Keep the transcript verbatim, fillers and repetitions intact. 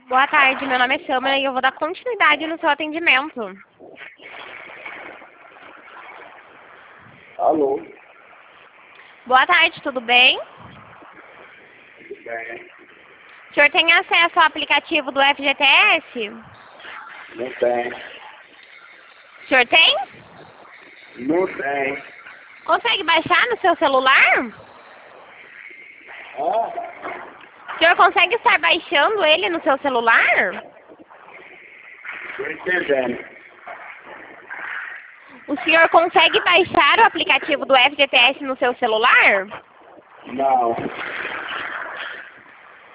Boa tarde, meu nome é Samara e eu vou dar continuidade no seu atendimento. Alô? Boa tarde, tudo bem? Tudo bem? O senhor tem acesso ao aplicativo do F G T S? Não tem. O senhor tem? Não tem. Consegue baixar no seu celular? Ah, O senhor consegue estar baixando ele no seu celular? tô entendendo. O senhor consegue baixar o aplicativo do F G T S no seu celular? Não.